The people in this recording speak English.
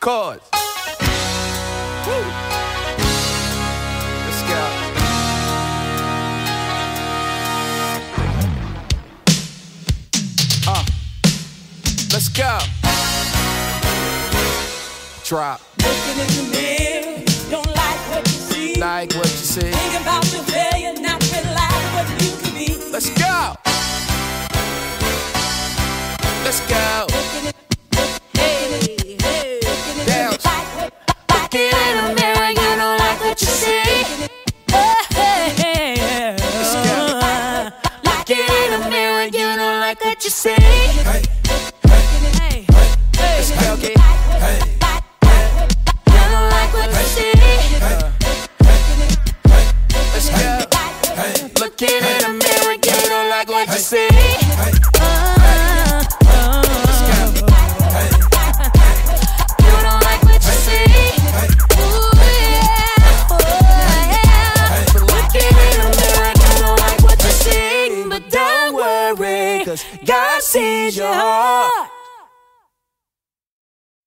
Records. Woo. Let's go. Let's go. Drop. Looking in the mirror, don't like what you see. Like what you see. Thinking about your failure, not realize what you could be. Let's go. Let's go. Down. Looking in the mirror, you don't like what you see. Let's go. Looking in the mirror, you don't like what you see. Hey. Let's go. Get. You don't like what you see. Let's go. Looking in the mirror, you don't like what you see. God sees your heart.